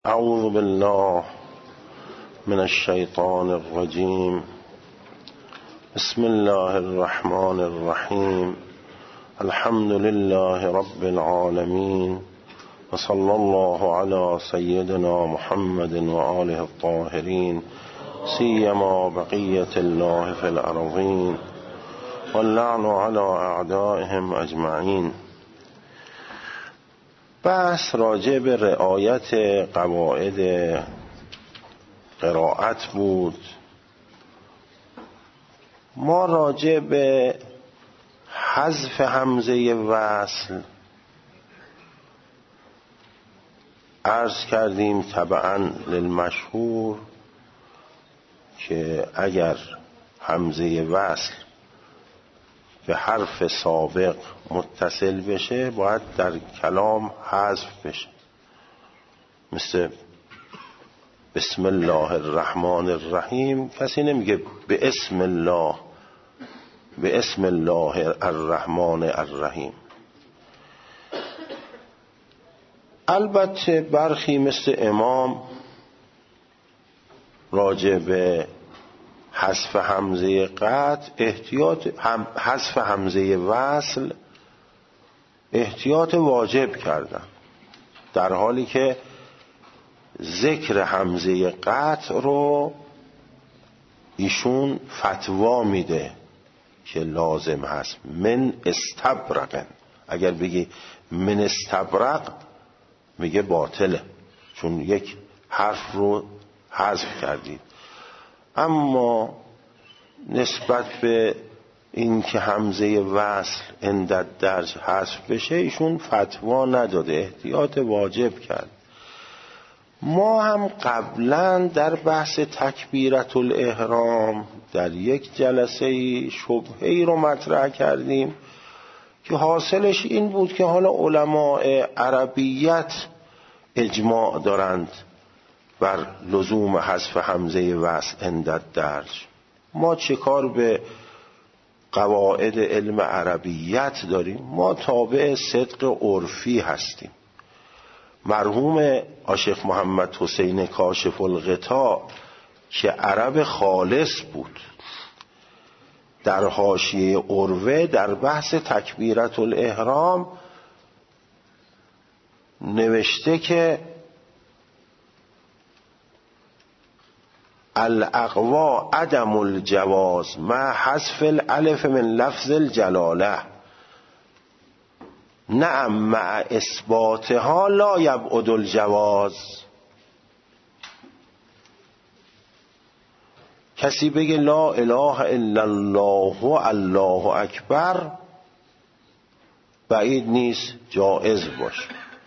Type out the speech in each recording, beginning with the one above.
اعوذ بالله من الشیطان الرجیم. بسم الله الرحمن الرحیم. الحمد لله رب العالمین و صلی الله علی سیدنا محمد و آله الطاهرین سیما بقیة الله فی الارضین واللعن علی اعدائهم اجمعین. بحث راجع به رعایت قواعد قرائت بود. ما راجع به حذف همزه وصل عرض کردیم تبعاً للمشهور که اگر همزه وصل به حرف سابق متصل بشه باید در کلام حذف بشه، مثل بسم الله الرحمن الرحیم. کسی نمیگه به اسم الله، به اسم الله الرحمن الرحیم. البته برخی مثل امام راجع به حذف همزه قطع حذف همزه وصل احتیاط واجب کردن، در حالی که ذکر همزه قطع رو ایشون فتوا میده که لازم هست. من استبرقن، اگر بگی من استبرق میگه باطله، چون یک حرف رو حذف کردید. اما نسبت به این که همزه وصل عند درج حذف بشه ایشون فتوا نداده، احتیاط واجب کرد. ما هم قبلا در بحث تکبیرت الاحرام در یک جلسه شبهه‌ای رو مطرح کردیم که حاصلش این بود که حالا علماء عربیت اجماع دارند بر لزوم حذف همزه وصل عند درج. ما چه کار به قواعد علم عربیت داریم؟ ما تابع صدق عرفی هستیم. مرحوم آشیخ محمد حسین کاشف الغطا که عرب خالص بود، در حاشیه عروه در بحث تکبیرت الاحرام نوشته که الاقوا عدم الجواز مع حذف الالف من لفظ الجلاله، نعم مع اثباتها لا یبعد الجواز. کسی بگه لا اله الا الله و الله اکبر بعید نیست جائز باشه.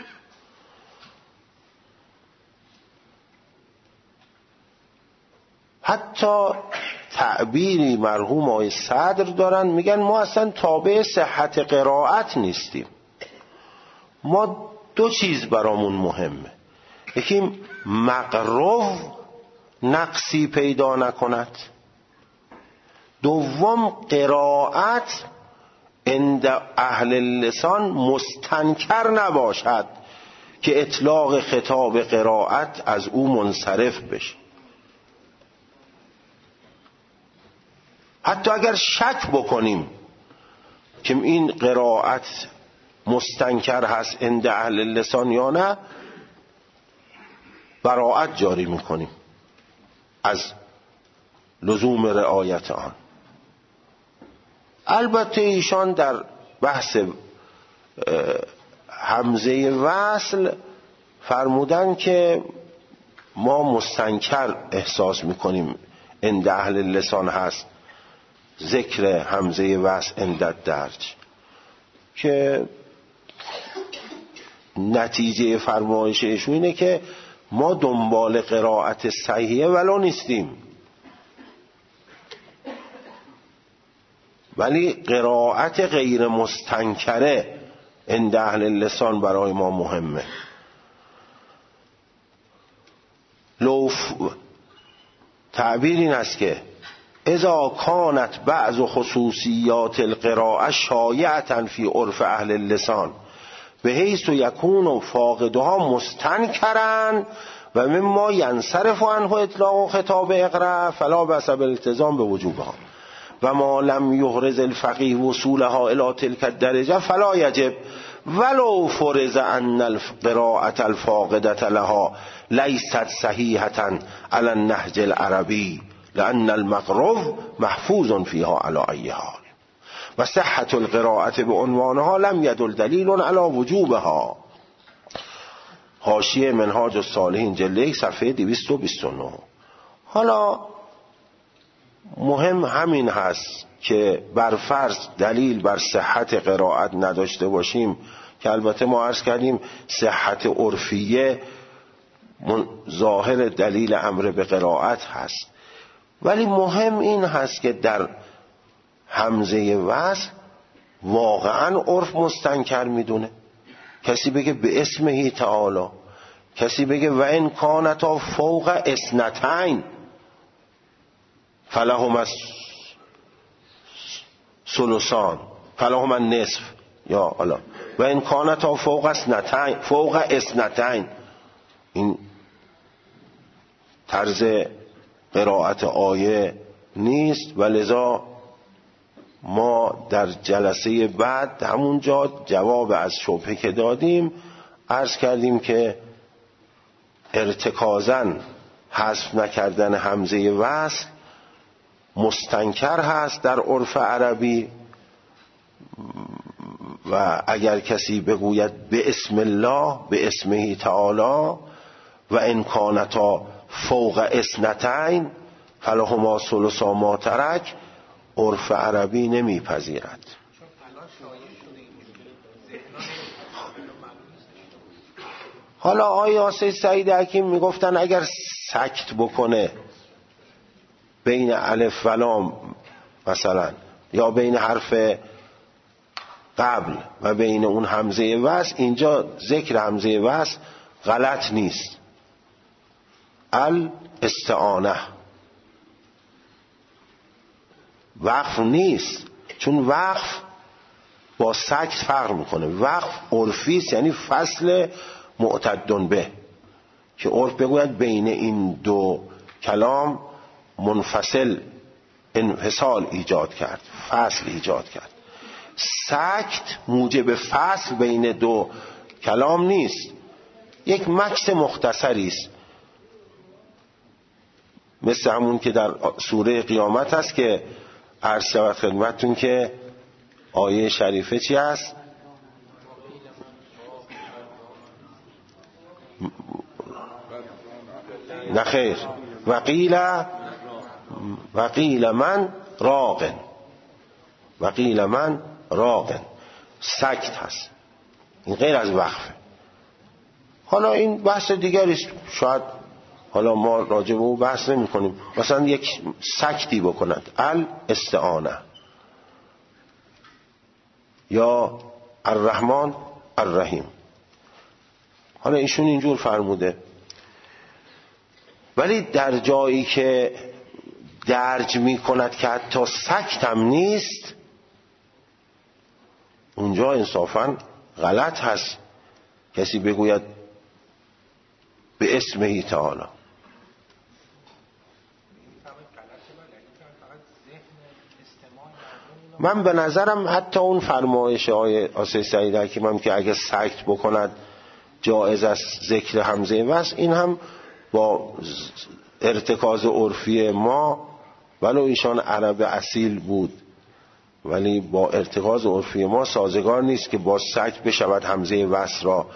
حتی تعبیری مرحوم آقای صدر دارن، میگن ما اصلا تابع صحت قرائت نیستیم، ما دو چیز برامون مهمه، یکی مقرو نقصی پیدا نکند، دوم قرائت عند اهل اللسان مستنکر نباشد که اطلاق خطاب قرائت از او منصرف بشه. حتی اگر شک بکنیم که این قرائت مستنکر هست عند اهل اللسان یا نه، براءت جاری میکنیم از لزوم رعایت آن. البته ایشان در بحث همزه وصل فرمودن که ما مستنکر احساس میکنیم عند اهل اللسان هست ذکر همزه وصل عند درج، که نتیجه فرمایش ایشون اینه که ما دنبال قرائت صحیحه ولو نیستیم، ولی قرائت غیر مستنکره عند اهل اللسان برای ما مهمه. تعبیر این است که اذا كانت بعض خصوصیات القراءه شایعة فی عرف اهل اللسان بحیث یکون فاقدها مستنکرا و مما ینصرف عنه اطلاق خطاب اقرا فلا بأس بالالتزام بوجوبها و ما لم یحرز الفقیه وصولها الى تلك الدرجه فلا یجب ولو فرض ان القراءة الفاقدة لها لیست صحیحة على النهج العربی لأن المقرو محفوظ فيها على أي حال و صحة القراءة بعنوانها لم يدل دلیل على وجوبها. حاشیه منهاج الصالحین جلد 1 صفحه 229. حالا مهم همین هست که بر فرض دلیل بر صحت قرائت نداشته باشیم که البته ما عرض کردیم صحت عرفیه ظاهر دلیل امر به قرائت هست، ولی مهم این هست که در همزه وصل واقعا عرف مستنکر میدونه. کسی بگه به اسمه تعالی، کسی بگه و ان کانتا فوق اثنتین فلهما ثلثان فلهما النصف، یا الله و ان کانتا فوق اثنتین. این طرز قرائت آیه نیست و لذا ما در جلسه بعد همونجا جواب از شبهه که دادیم عرض کردیم که ارتکازاً حذف نکردن همزه وصل مستنکر هست در عرف عربی و اگر کسی بگوید به اسم الله به اسمه تعالی و ان کانتا فوق اثنتین فلهما ثلثا ما ترک، عرف عربی نمیپذیرد. حالا آقای آصف سعید حکیم میگفتن اگر سکت بکنه بین الف و لام مثلا یا بین حرف قبل و بین اون همزه وصل، اینجا ذکر همزه وصل غلط نیست. الاستعانه وقف نیست، چون وقف با سکت فرق میکنه. وقف عرفی است، یعنی فصل معتدن به، که عرف بگوید بین این دو کلام منفصل انفصال ایجاد کرد، فصل ایجاد کرد. سکت موجب فصل بین دو کلام نیست، یک مکث مختصری است، مثل همون که در سوره قیامت هست که عرض شود خدمتتون که آیه شریفه چی هست؟ نخیر وقیل من راقن، وقیل من راقن، سکت هست، این غیر از وقفه. حالا این بحث دیگری است، شاید حالا ما راجع به او بحث نمی کنیم. مثلا یک سکتی بکند الاستعانه یا الرحمن الرحیم، حالا ایشون اینجور فرموده، ولی در جایی که درج می کند که حتی سکت هم نیست، اونجا انصافا غلط هست کسی بگوید به اسمه تعالی. من به نظرم حتی اون فرمایش آقای آصف سعید حکیم هم که اگه سکت بکند جایز است ذکر همزه وصل، این هم با ارتکاز عرفی ما، ولو ایشان عرب اصیل بود، ولی با ارتکاز عرفی ما سازگار نیست که با سکت بشود همزه وصل را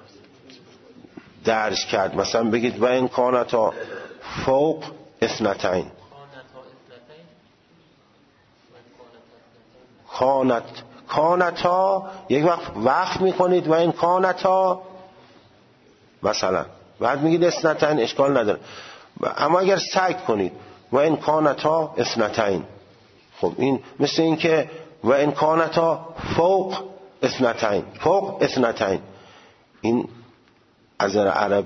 درج کرد. مثلا بگید و این کانتا فوق اثنتین، کانتا یک وقت میکنید و این کانتا مثلا بعد میگید اثنتین، اشکال نداره. اما اگر سکت کنید و این کانتا اثنتین، خب این مثل این که و این کانتا فوق اثنتین، فوق اثنتین، این از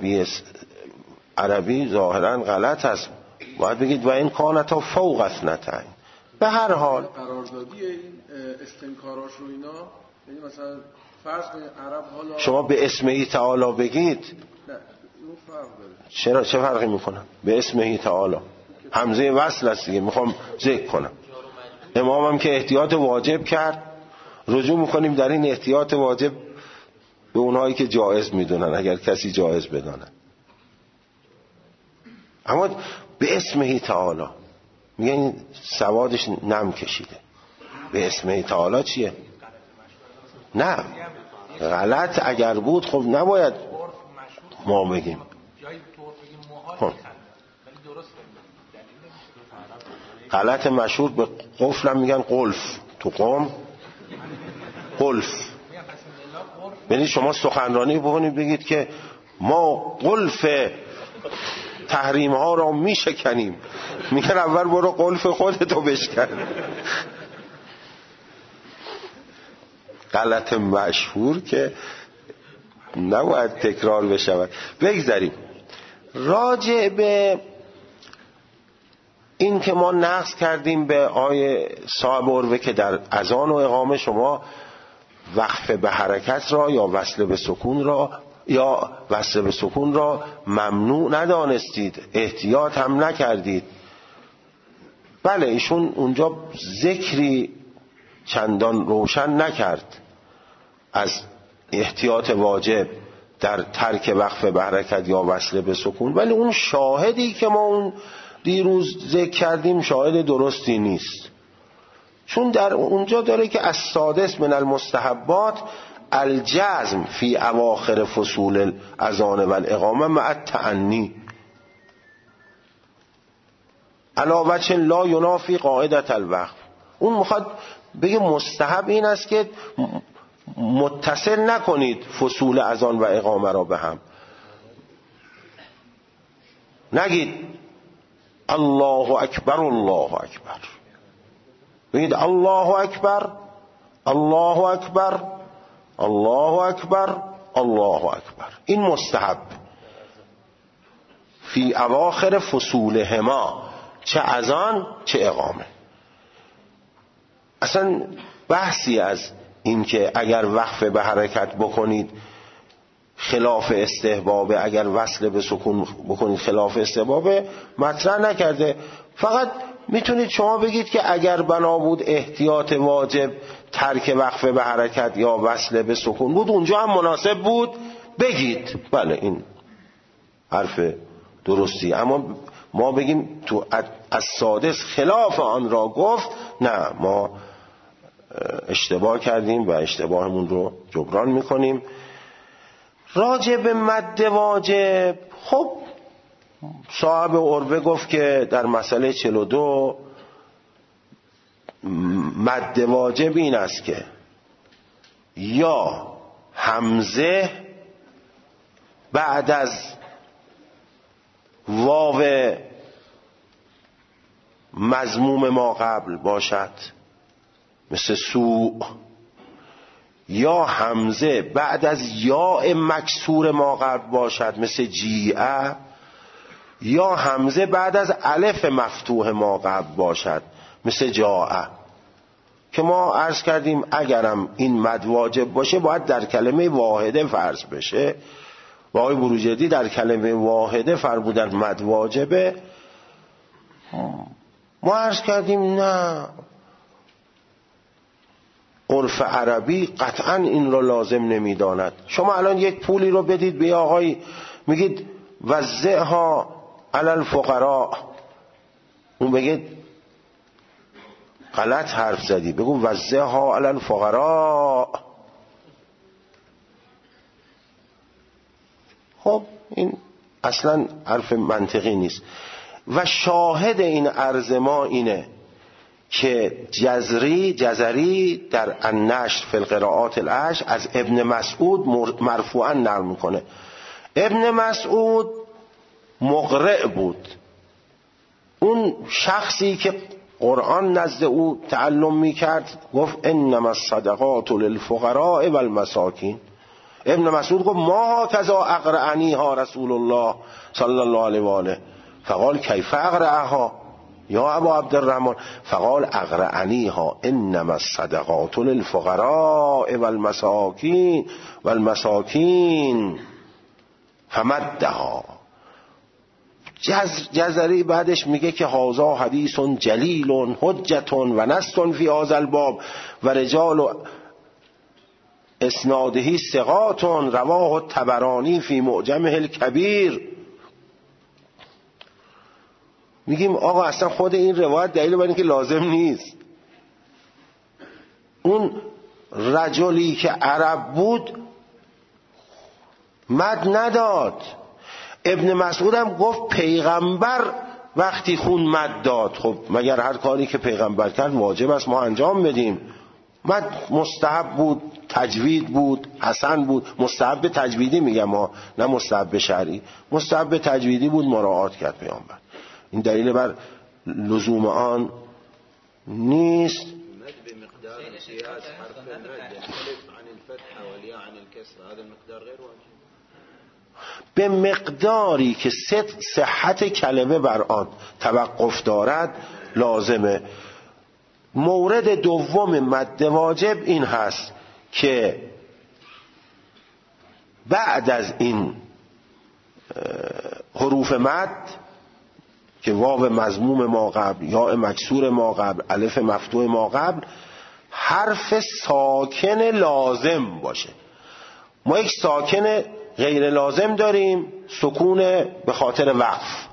عربی ظاهرا غلط است. باید بگید و این کانتا فوق اثنتین. به هر حال قراردادی این استنکاراش رو اینا، یعنی مثلا فرض کنید عرب حالا شما به اسمه تعالی بگید، نه فرق داره. چه فرقی میکنه؟ به اسمه تعالی همزه وصل است دیگه. میخوام ذکر کنم امامم که احتیاط واجب کرد، رجوع میکنیم در این احتیاط واجب به اونهایی که جایز میدونن اگر کسی جایز بدانن. اما به اسمه تعالی میگن سوادش نم کشیده. به اسمه تعالی چیه؟ نه غلط اگر بود خب نباید ما بگیم. خب غلط مشهور به قفلم میگن قلف. تو قوم قلف. یعنی شما سخنرانی بکنید بگید که ما قلف تحریم ها را میشکنیم، میگن اول برو قلف خودتو بشکن. غلط مشهور که نباید تکرار بشود. بگذاریم راجع به این که ما نقص کردیم به آیه صاحب عروه که در اذان و اقامه شما وقف به حرکت را یا وصل به سکون را ممنوع ندانستید، احتیاط هم نکردید. بله ایشون اونجا ذکری چندان روشن نکرد از احتیاط واجب در ترک وقف به حرکت یا وصل به سکون، ولی اون شاهدی که ما اون دیروز ذکر کردیم شاهد درستی نیست، چون در اونجا داره که السادس من المستحبات الجزم فی اواخر فصول الاذان و الاقامه مع التعنی علی وجه لا ینافی قاعدة الوقف. اون میخواد بگه مستحب این است که متصل نکنید فصول اذان و اقامه را به هم. نگید الله اکبر الله اکبر، بگید الله اکبر الله اکبر الله اکبر الله اکبر. این مستحب فی اواخر فصولهما، چه اذان چه اقامه. اصلا بحثی از این که اگر وقف به حرکت بکنید خلاف استحبابه، اگر وصل به سکون بکنید خلاف استحبابه مطرح نکرده. فقط میتونید شما بگید که اگر بنا بود احتیاط واجب ترک وقف به حرکت یا وصل به سکون بود اونجا هم مناسب بود بگید. بله این حرف درستی. اما ما بگیم تو السادس خلاف آن را گفت، نه، ما اشتباه کردیم و اشتباهمون رو جبران میکنیم. راجع به مد واجب، خب صاحب عروه گفت که در مسئله 42 مد واجب این است که یا همزه بعد از واو مضموم ما قبل باشد مثل سوء، یا همزه بعد از یاء مکسور ما قبل باشد مثل جیعه، یا همزه بعد از الف مفتوح ما قبل باشد مثل جاء. که ما عرض کردیم اگرم این مد واجب باشه باید در کلمه واحده فرض بشه و آقای بروجردی در کلمه واحده فرمودن مد واجبه. ما عرض کردیم نه، عرف عربی قطعا این رو لازم نمیداند. شما الان یک پولی رو بدید به آقای، میگید وزعها علی الفقراء، اون بگید غلط حرف زدی، بگو وزعها علی الفقراء. خب این اصلا حرف منطقی نیست. و شاهد این عرض ما اینه که جزری در النشر فی القراءات العشر از ابن مسعود مرفوعا نقل میکنه. ابن مسعود مقرئ بود، اون شخصی که قرآن نزد او تعلم میکرد گفت انما الصدقات للفقراء والمساکین. ابن مسعود گفت ما کذا اقرعنیها رسول الله صلی الله علیه و آله، فقال کیف اقرعها یا ابا عبدالرحمن، فقال اقرعنیها انما الصدقات للفقراء والمساکین. فمدها. جزری بعدش میگه که هذا حدیث جلیل حجة و نص فی هذا الباب و رجال اسناده ثقات رواه الطبرانی فی معجمه الکبیر. میگیم آقا اصلا خود این روایت دلیل بر اینکه لازم نیست. اون رجلی که عرب بود مد نداد. ابن مسعود هم گفت پیغمبر وقتی خون مد داد. خب مگر هر کاری که پیغمبر کرد واجب است ما انجام بدیم؟ مد مستحب بود، تجوید بود، حسن بود. مستحب تجویدی میگم ما، نه مستحب شرعی. مستحب تجویدی بود، مراعات کرد پیامبر. این دلیل بر لزوم آن نیست. مد بمقدار امتياز حرف المد يختلف عن الفتحة والياء عن الكسر، هذا المقدار غير واجب. به مقداری که صحت کلمه بر آن توقف دارد لازمه. مورد دوم مد واجب این هست که بعد از این حروف مد که واو مضموم ما قبل، یا مکسور ما قبل، الف مفتوح ما قبل، حرف ساکن لازم باشه. ما یک ساکن غیر لازم داریم، سکون به خاطر وقف.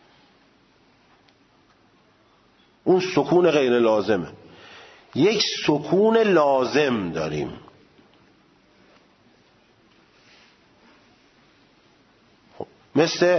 اون سکون غیر لازمه. یک سکون لازم داریم. مثل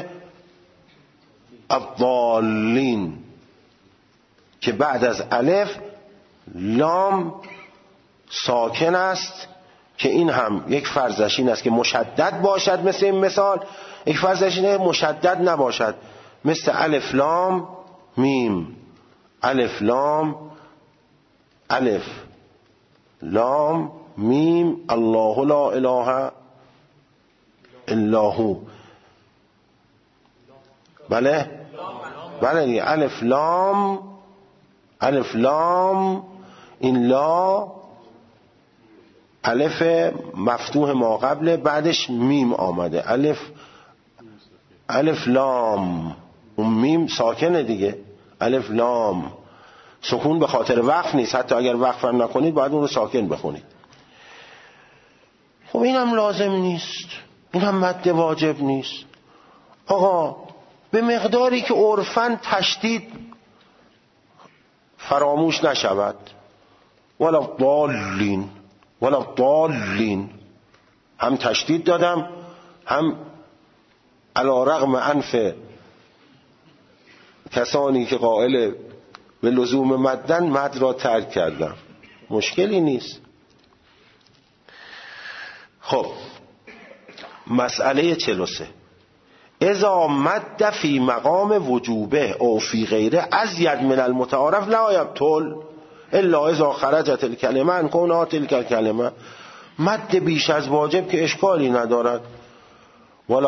الضالین که بعد از الف لام ساکن است، که این هم یک فرضش این است که مشدد باشد مثل این مثال، یک فرضش اینه مشدد نباشد مثل الف لام میم. الف لام الف لام میم الله لا اله الا هو. بله بله، الف لام این لا الف مفتوح ما قبل، بعدش میم آمده. الف لام، اون میم ساکنه دیگه. الف لام سکون به خاطر وقف نیست، حتی اگر وقف هم نکنید باید اون رو ساکن بخونید. خب این هم لازم نیست، این هم مد واجب نیست. آقا به مقداری که عرفاً تشدید فراموش نشود. ولا ضالین هم تشدید دادم، هم علی رغم انف کسانی که قائل به لزوم مدن مد را ترک کردم. مشکلی نیست. خب مسئله 43 اذا مد فی مقام وجوبه او فی غیره ازید من المتعارف لا یبطل الا اذا خرجت الکلمه عن کونها تلک الکلمه. مد بیش از واجب که اشکالی ندارد. ولا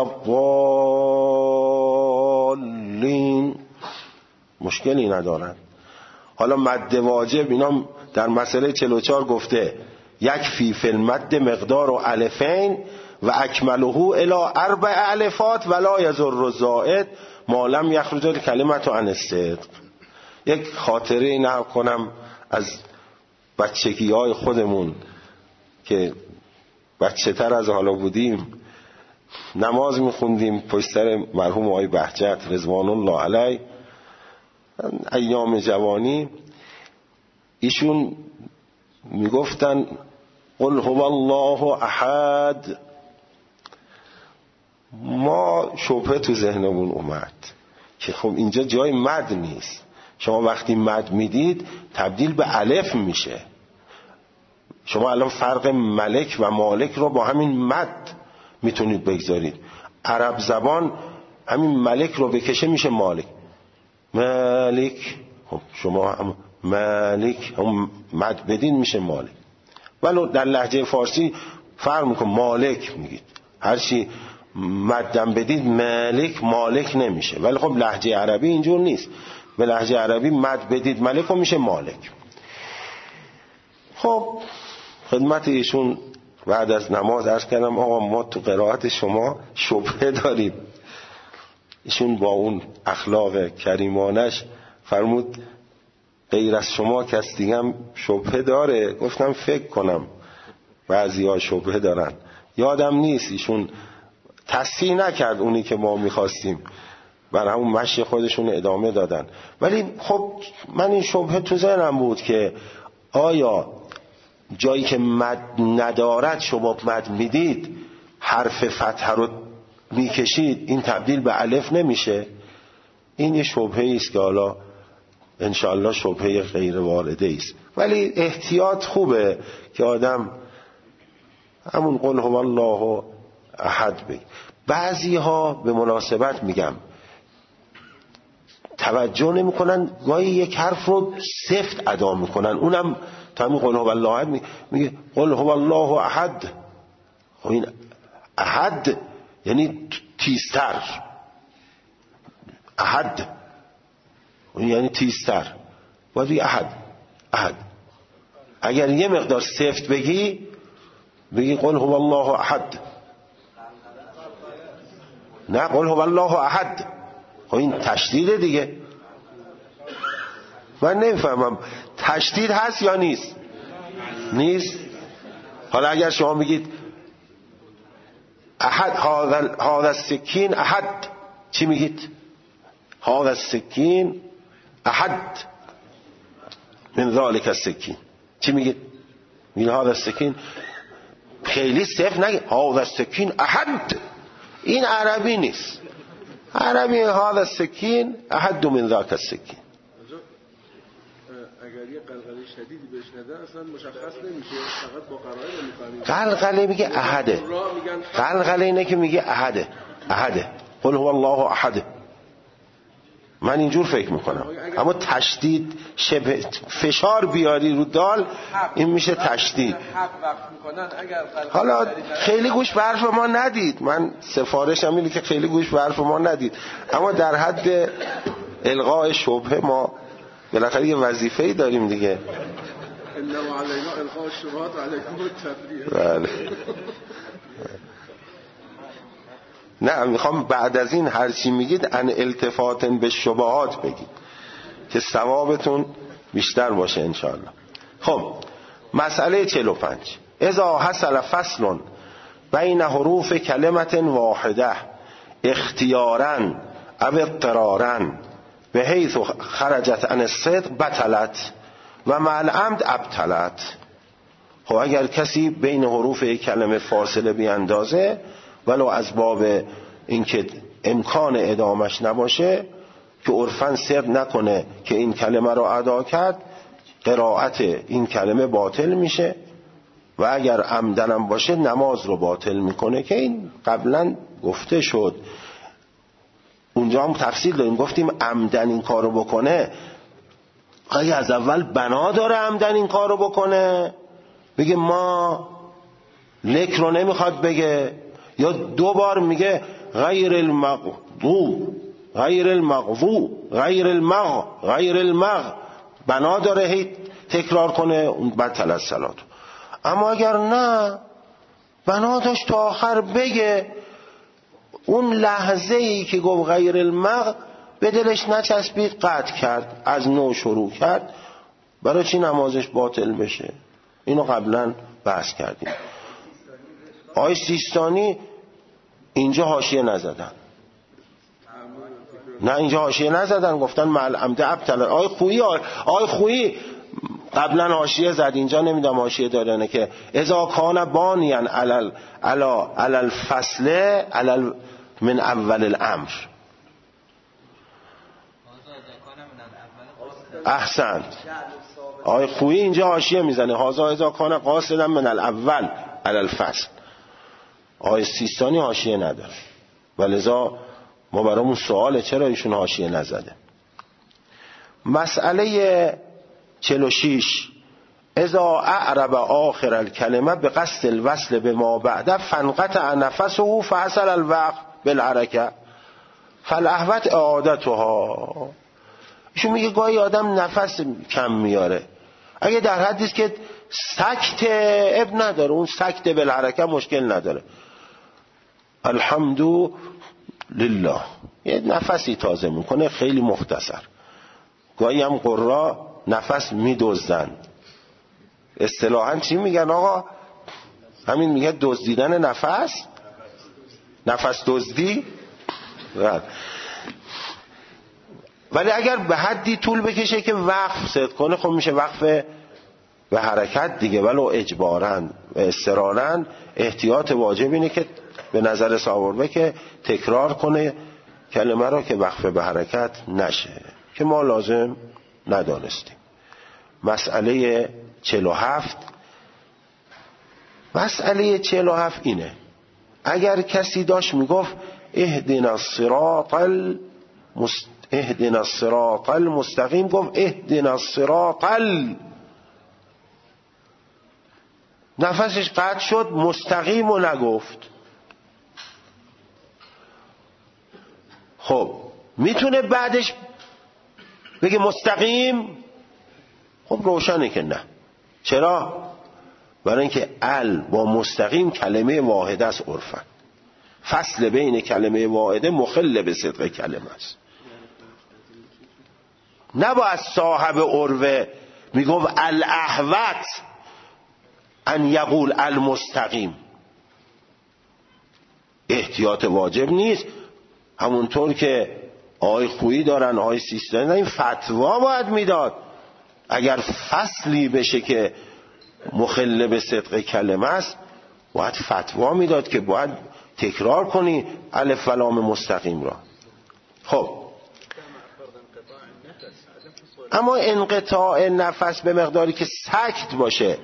ضالین مشکلی ندارد. حالا مد واجب اینا در مسئله 44 گفته یکفی فی المد مقدار و الفین و اکمله الی 4 الفات ولا یضر الزائد ما لم یخرج الکلمه عن الصدق. یک خاطره نقل کنم از بچگی های خودمون که بچه تر از حالا بودیم. نماز میخوندیم پشت سر مرحوم آقای بهجت رضوان الله علیه، ایام جوانی. ایشون میگفتن قل هو الله احد. ما شبهه تو ذهنمون اومد که خب اینجا جای مد نیست. شما وقتی مد میدید تبدیل به الف میشه. شما الان فرق ملک و مالک رو با همین مد میتونید بگذارید. عرب زبان همین ملک رو بکشه میشه مالک. مالک، خب شما هم مالک هم مد بدین میشه مالک. ولو در لهجه فارسی فرق میکنه، مالک میگید. هرچی مدم بدید مالک مالک نمیشه. ولی خب لهجه عربی اینجور نیست. به لهجه عربی مد بدید ملک و میشه مالک. خب خدمت ایشون بعد از نماز عرض کردم آقا ما تو قرائت شما شبهه داریم. ایشون با اون اخلاق کریمانش فرمود غیر از شما کس دیگه هم شبهه داره؟ گفتم فکر کنم بعضی ها شبهه دارن، یادم نیست. ایشون تصحیح نکرد اونی که ما میخواستیم، بر همون مشی خودشون ادامه دادن. ولی خب من این شبهه تو ذهنم بود که آیا جایی که مد ندارد شما مد میدید حرف فتح رو میکشید این تبدیل به الف نمیشه؟ این یه شبهه است که حالا انشاءالله شبهه غیر وارده است، ولی احتیاط خوبه که آدم همون قل هو الله احد بگه. بعضی ها به مناسبت میگم توجه نمی کنن، گاهی یک حرف رو سفت ادا میکنن، اونم تا همین قل هو الله احد میگه قل هو الله احد. خب این احد یعنی تیزتر، احد یعنی تیزتر، باید بگی احد. اگر یه مقدار سفت بگی قل هو الله احد، نه قل هو الله احد. خب این تشدید دیگه. من نمیفهمم تشدید هست یا نیست؟ نیست. حالا اگر شما میگید احد هذا السکین احد، چی میگید؟ هذا السکین احد من ذلك السکین، چی میگید؟ میگید هذا السکین، خیلی صفر نگید هذا السکین احد. این عربی نیست. عربی هذا السکین احد من ذاک السکین. اگر یه قلقله شدیدی بهش ندن اصلا مشخص نمیشه، فقط با قرائن میفهمیم. قلقله میگه احده، قلقله اینه که میگه احده قل هو الله احد. من اینجور فکر میکنم. اما تشدید شبه فشار بیاری رو دال این میشه تشدید. حالا خیلی گوش به حرف ما ندید، من سفارشم اینه که خیلی گوش به حرف ما ندید، اما در حد الغاء شبهه ما بالاخره یه وظیفه‌ای داریم دیگه. انما علینا الغاء الشبهات و علیکم التفریق. بله. نه میخوام بعد از این هر چی میگید ان التفاتن به شبهات بگید که ثوابتون بیشتر باشه انشاءالله. خب مسئله 45 اذا حصل فصل بین حروف کلمت واحده اختیارا او اضطرارا به حیث خرجت عن الصدق بطلت و مع العمد ابطلت. خب اگر کسی بین حروف یک کلمه فاصله بیاندازه ولو از باب اینکه امکان ادامش نباشه که عرفاً صدق نکنه که این کلمه رو ادا کرد، قرائت این کلمه باطل میشه و اگر عمدنم باشه نماز رو باطل میکنه که این قبلا گفته شد. اونجا هم تفصیل داریم، گفتیم عمدن این کارو بکنه اگه از اول بنا داره عمدن این کارو بکنه بگه ما لک رو نمیخواد بگه، یا دو بار میگه غیر المغضوب غیر المغضوب غیر المغ بنا داره هی تکرار کنه اون بطل از صلات. اما اگر نه بنا داشت تا آخر بگه، اون لحظه ای که گفت غیر المغ به دلش نچسبید قطع کرد، از نو شروع کرد، برای چی نمازش باطل بشه؟ اینو قبلا بحث کردیم. آقای سیستانی اینجا حاشیه نزدن، نه اینجا حاشیه نزدن، گفتن مع عمد ابطل. آقای خویی قبلا حاشیه زد، اینجا نمیدونم حاشیه داره نه که اذا کان بانیا علی الفصل من اول الامر. احسنت. آقای خویی اینجا حاشیه میزنه هذا اذا کان قاصدا من الاول علی الفصل. آقای سیستانی حاشیه نداره، ولذا ما برامون سواله چرا ایشون حاشیه نزده. مسئله 46 اذا اعرب آخر الکلمه به قصد الوصل به ما بعده فانقطع نفسه فحصل الوقف بالحرکه فالاحوط اعادتها. ایشون میگه گاهی آدم نفس کم میاره، اگه در حدیث که سکت اب نداره، اون سکت بالحرکت مشکل نداره. الحمد لله یه نفسی تازه میکنه خیلی مختصر. گاهی هم قرا نفس میدزدن. اصطلاحاً چی میگن آقا؟ همین میگه دزدیدن نفس، نفس دزدی. ولی اگر به حدی طول بکشه که وقف صدق کنه خب میشه وقف به حرکت دیگه، ولو اجباراً و اضطراراً. احتیاط واجب اینه که به نظر صاحب که تکرار کنه کلمه رو که وقف به حرکت نشه، که ما لازم ندانستیم. مسئله 47. مسئله 47 اینه: اگر کسی داشت میگفت اهدنا الصراط المستقیم، گفت اهدنا الصراط نفسش قطع شد، مستقیم رو نگفت. خب میتونه بعدش بگه مستقیم؟ خب روشنه که نه. چرا؟ برای اینکه ال با مستقیم کلمه واحده است عرفاً. فصل بین کلمه واحده مخل به صدق کلمه است. نباید صاحب عروه میگفت الاحوط ان یقول المستقیم. احتیاط واجب نیست. همونطور که آقای خویی دارن، آقای سیستانی دارن، این فتوا باید میداد. اگر فصلی بشه که مخل به صدق کلمه است باید فتوا میداد که باید تکرار کنی الف و لام مستقیم را. خب اما انقطاع نفس به مقداری که سکت باشه،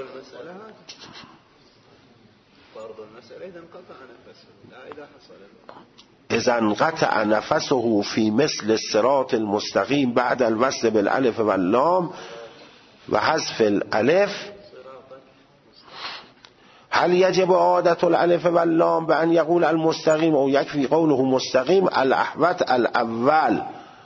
اذا انقطع نفسه فی مثل الصراط المستقیم بعد الوصل بالالف واللام و حذف الالف، هل یجب عادت الالف واللام به ان یقول المستقیم او یکفی قوله مستقیم؟ الاحوط الاول.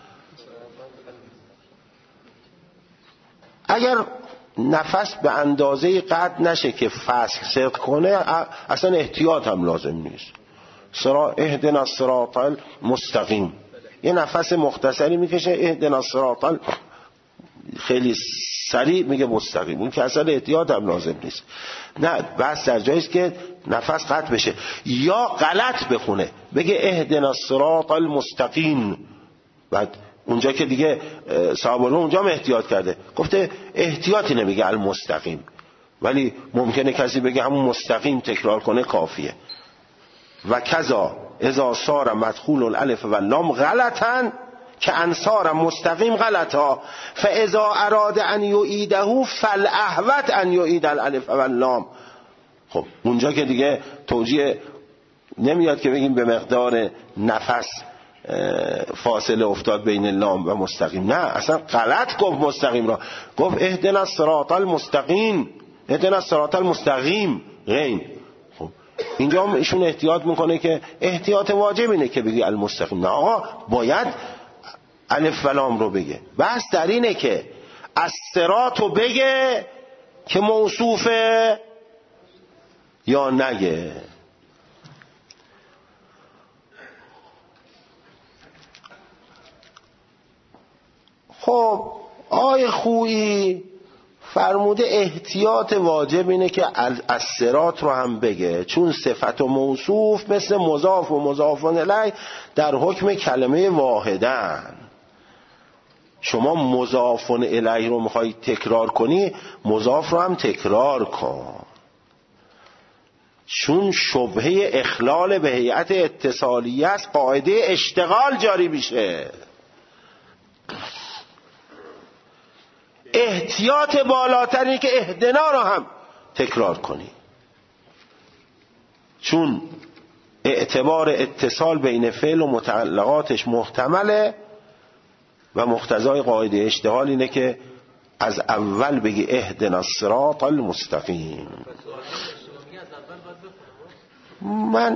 اگر نفس به اندازه قطع نشه که فصل صدق کنه، اصلا احتیاط هم لازم نیست. اهدنا الصراط المستقیم، یه نفس مختصری میکشه، اهدنا الصراط خیلی سریع میگه مستقیم، اون که اصلا احتیاط هم لازم نیست. نه، بس در جاییست که نفس قطع بشه یا غلط بخونه، بگه اهدنا الصراط المستقیم، بعد اونجا که دیگه صاحب اونجا هم احتیاط کرده، گفته احتیاطی نمیگه المستقیم، ولی ممکنه کسی بگه همون مستقیم تکرار کنه کافیه. و کذا اذا صار مدخول الالف واللام غلطا که انصار مستقیم غلطا فاذا اراد ان یعیده فالاحوط ان یعید الالف واللام. خب اونجا که دیگه توجیه نمیاد که بگیم به مقدار نفس فاصله افتاد بین لام و مستقیم، نه، اصلا غلط گفت مستقیم را، گفت اهدنا الصراط المستقیم، اهدنا الصراط المستقیم غین. خب اینجا هم ایشون احتیاط میکنه که احتیاط واجب اینه که بگی المستقیم، نه آقا باید الف و لام رو بگه. بحث در اینه که الصراط رو بگه که موصوفه یا نگه. خب آقای خویی فرموده احتیاط واجب اینه که الصراط رو هم بگه، چون صفت و موصوف مثل مضاف و مضاف الیه در حکم کلمه واحدن. شما مضاف الیه رو میخوای تکرار کنی، مضاف رو هم تکرار کن، چون شبهه اخلال به هیئت اتصالیه است، قاعده اشتغال جاری میشه. احتیاط بالاتری که اهدنا رو هم تکرار کنی، چون اعتبار اتصال بین فعل و متعلقاتش محتمله و مقتضای قاعده اشتغال اینه که از اول بگی اهدنا الصراط المستقیم. من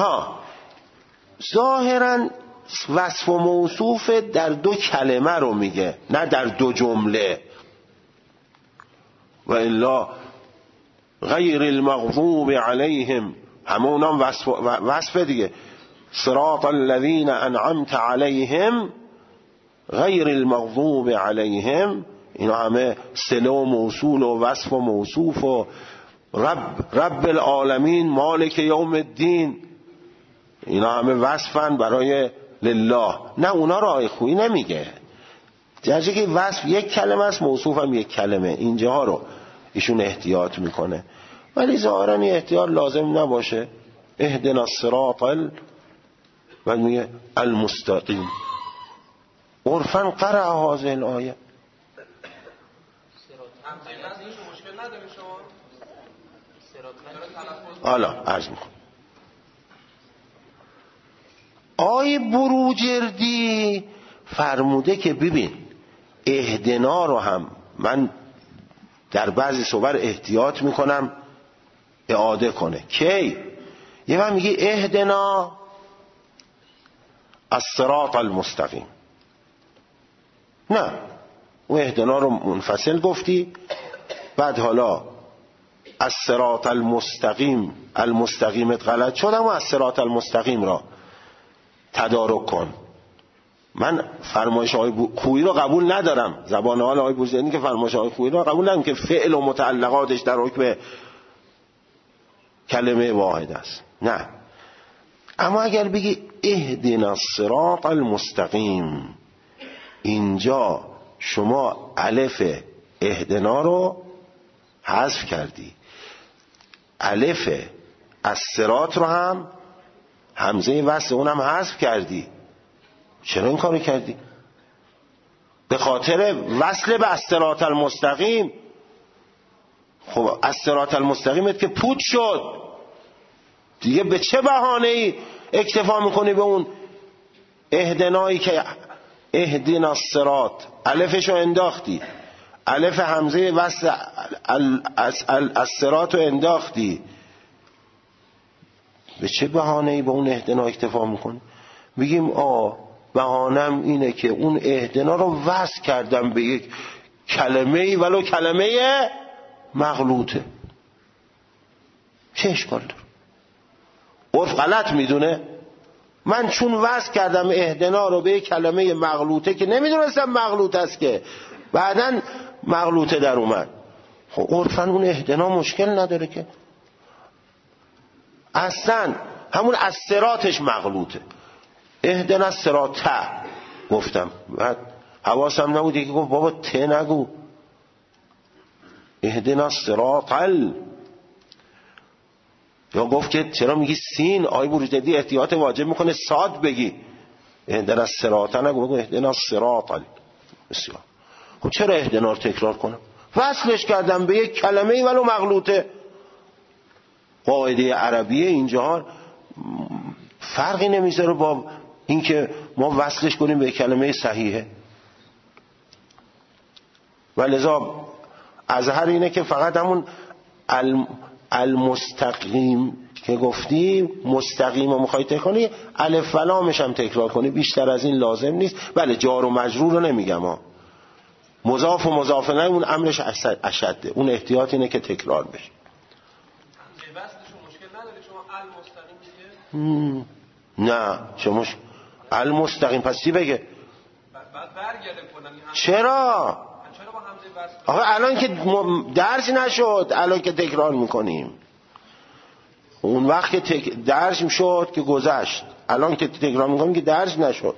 ظاهرا وصف و موصوف در دو کلمه رو میگه، نه در دو جمله. و الا غیر المغضوب علیهم، همون هم وصف دیگه، صراط الذین انعمت علیهم غیر المغضوب علیهم، اینا همه صله و موصول و وصف و موصوف و رب العالمین مالک یوم الدین، اینا همه وصفن برای لله. نه اونا راه خویی نمیگه، درجه که وصف یک کلمه است، موصوف هم یک کلمه، اینجاها رو ایشون احتیاط میکنه. ولی ظاهرا این احتیاط لازم نباشه. اهدنا الصراط و میگه المستقیم. عرفاً قرأ هذه الآیه. حالا عرض میکنم آیه بروجردی فرموده که ببین اهدنا رو هم من در بعضی صور احتیاط میکنم اعاده کنه. کی؟ یه من میگه اهدنا الصراط المستقیم، نه اون اهدنا رو منفصل گفتی، بعد حالا الصراط المستقیم، المستقیمت غلط شد، اما الصراط المستقیم را تدارک کن. من فرمایش آقای خویی رو قبول ندارم، زبان حال آقای بوزنی که فرمایش آقای خویی رو قبول ندارم که فعل و متعلقاتش در حکم کلمه واحد است، نه. اما اگر بگی اهدنا الصراط المستقیم، اینجا شما الف اهدنا رو حذف کردی، الف الصراط رو هم همزه وصل اونم حذف کردی. چرا این کارو کردی؟ به خاطر وصل به الصراط المستقیم. خب الصراط المستقیمت که پوت شد دیگه، به چه بهانه‌ای اکتفا میکنی به اون اهدنایی که اهدنا الصراط الفشو انداختی، الف همزه وصل الصراط رو انداختی، به چه بهانه‌ای به اون اهدنا اکتفا میکنی؟ بگیم بهانم اینه که اون اهدنا رو وصل کردم به یک کلمه‌ای ولو کلمه مغلوطه. چه اشکال داره؟ عرف غلط میدونه؟ من چون وصل کردم اهدنا رو به یک کلمه مغلوطه که نمیدونستم مغلوط است، که بعداً مغلوطه در اومد، خب عرفاً اون اهدنا مشکل نداره که. اصلا همون الصراطش مغلوطه. اهدنا الصراط گفتم، بعد حواسم نبود که گفت بابا ته نگو، اهدنا الصراط یا گفت که چرا میگی سین؟ آی بروجردی احتیاط واجب میکنه صاد بگی، اهدنا الصراط نگو، بگو اهدنا الصراط. بسیار خب چرا اهدنا رو تکرار کنم؟ وصلش کردم به یک کلمه ولو مغلوطه. قاعده عربیه اینجا فرقی نمیذاره با اینکه ما وصلش کنیم به کلمه صحیحه. ولذا ازهر اینه که فقط همون المستقیم که گفتی مستقیم رو میخوای تکرار کنی، الف و لامش هم تکرار کنی، بیشتر از این لازم نیست. بله جار و مجرور رو نمیگم، مضاف و مضاف الیه اون امرش اشده، اون احتیاط اینه که تکرار بشه. نه چه مشکل؟ المستقیم پس چی بگه؟ چرا؟ آخه الان که درس نشد، الان که تکرار میکنیم. اون وقت که درس شد که گذشت، الان که تکرار میکنیم که درس نشد.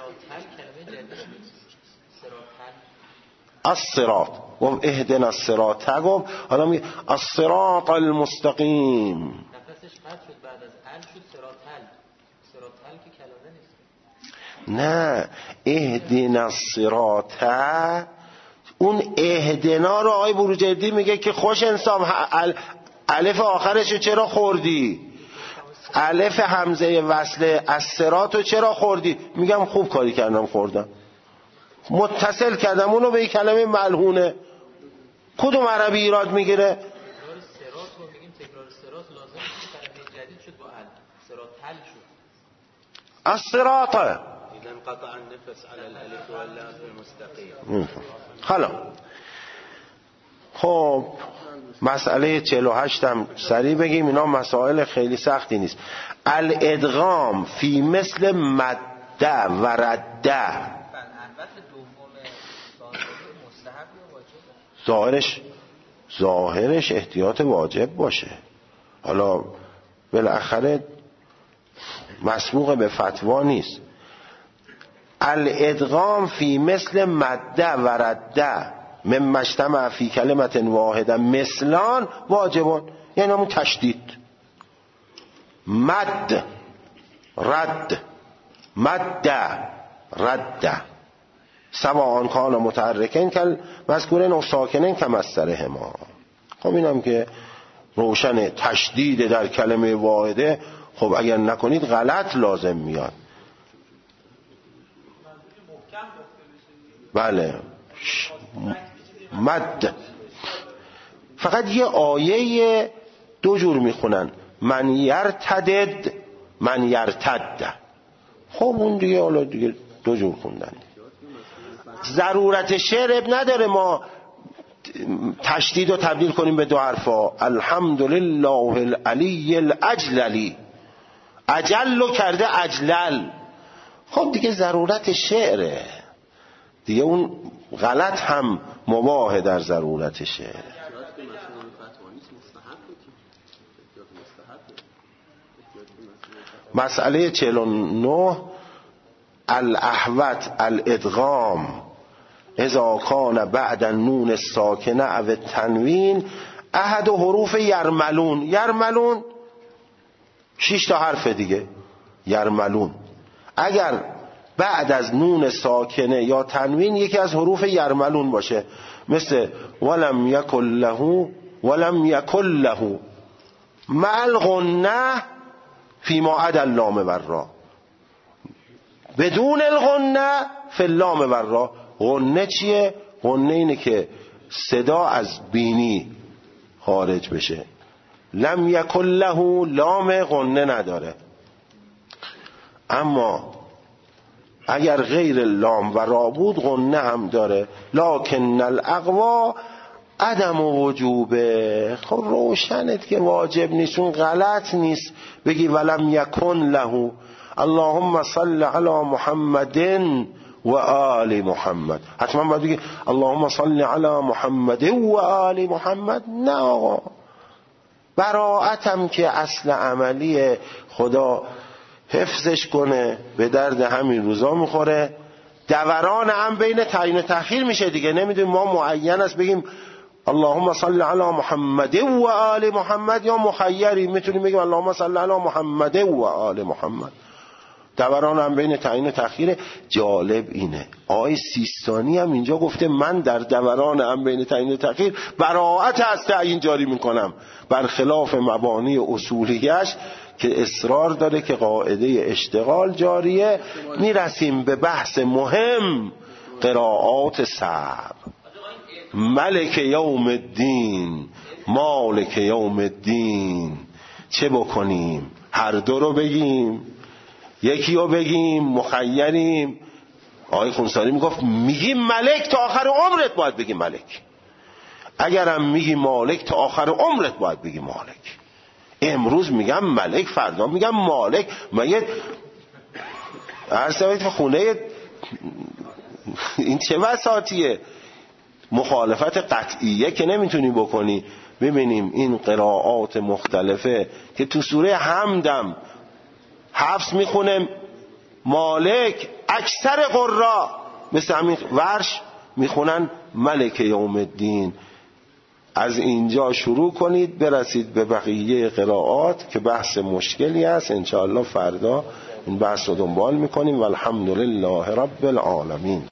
الصراط و اهدنا الصراط گفت، حالا میگه الصراط المستقیم. نفسش قطع شد، بعد از ال شد صراط که کلمه نیست. نه اهدنا الصراط، اون اهدنا رو آقای بروجردی میگه که خوش انسان الف آخرشو چرا خوردی؟ الف همزه وصل الصراط رو چرا خوردی؟ میگم خوب کاری کردم خوردم، متصل کردم اونو به یک کلمه ملعونه. کدوم عربی ایراد میگیره؟ تکرار صراط رو میگیم، تکرار صراط لازم نیست، کلمه جدید شد با ال، صراط حل شد. الصراط اذا انقطع النفس على الالف واللام المستقيم. حالا خب مسئله 48 هم سریع بگیم، اینا مسائل خیلی سختی نیست. الادغام فی مثل مده و رده، ظاهرش احتیاط واجب باشه، حالا بالاخره مسبوق به فتوا نیست. الادغام فی مثل مده و رده من مجتمع فی کلمت واحده مثلان واجبون، یعنی همون تشدید. مد رد، مد رد، سواء کان متحرکین کل مذکورین و ساکنین کمثلهما. خب اینم که روشن تشدید در کلمه واحده، خب اگر نکنید غلط لازم میاد. بله مد. فقط یه آیه دو جور میخونن، من یرتدد من یرتد. خب اون دیگه حالا دیگه دو جور خوندن. ضرورت شعر اب نداره ما تشدید رو تبدیل کنیم به دو حرفا. الحمدلله العلی الاجللی، اجل کرده اجلل. خب دیگه ضرورت شعره دیگه، اون غلط هم مباح در ضرورت شعر. مسئله 49 الاحوت الادغام اذا کان بعد النون الساکنه او التنوین احد حروف یرملون. یرملون 6 تا حرف دیگه. یرملون اگر بعد از نون ساکنه یا تنوین یکی از حروف یرملون باشه، مثل ولم یکن له ولم یکن له مع الغنه فیما عدا اللام والرا، بدون الغنه فی اللام والرا. غنه چیه؟ غنه اینه که صدا از بینی خارج بشه. لم یکن له لام غنه نداره. اما اگر غیر لام و را بود غنه هم داره. لکن الاقوا عدم وجوبه. خب روشنت که واجب نیست، اون غلط نیست بگی ولم یکن له اللهم صل علی محمد و آل محمد. حتما باید بگی اللهم صل علی محمد و آل محمد. نه آقا، براءتم که اصل عملی خدا حفظش کنه، به درد همین روزا میخوره. دوران هم بین تعیین و تأخیر میشه دیگه. نمیدونیم ما معین است بگیم اللهم صل علی محمد و آل محمد، یا مخیری میتونیم بگیم اللهم صل علی محمد و آل محمد. دوران هم بین تعیین و تأخیر. جالب اینه آیه سیستانی هم اینجا گفته من در دوران هم بین تعیین و تأخیر براءت از تعیین جاری میکنم، برخلاف مبانی اصولیش که اصرار داره که قاعده اشتغال جاریه. میرسیم به بحث مهم، قرائات صعب. ملک یوم الدین، مالک یوم الدین. چه بکنیم؟ هر دو رو بگیم؟ یکی رو بگیم؟ مخیریم؟ آقای خونساری میگفت میگیم ملک تا آخر عمرت باید بگی ملک. اگرم میگی مالک تا آخر عمرت باید بگی مالک. امروز میگم ملک، فردا میگم مالک. مگه عرض خونه این چه وساطیه؟ مخالفت قطعیه که نمیتونی بکنی. ببینیم این قرائات مختلفه که تو سوره حمدم حفص میخونه مالک، اکثر قرا مثل همین ورش میخونن ملک یوم الدین. از اینجا شروع کنید برسید به بقیه قرائات که بحث مشکلی است. انشاءالله فردا این بحث رو دنبال میکنیم. والحمدلله رب العالمین.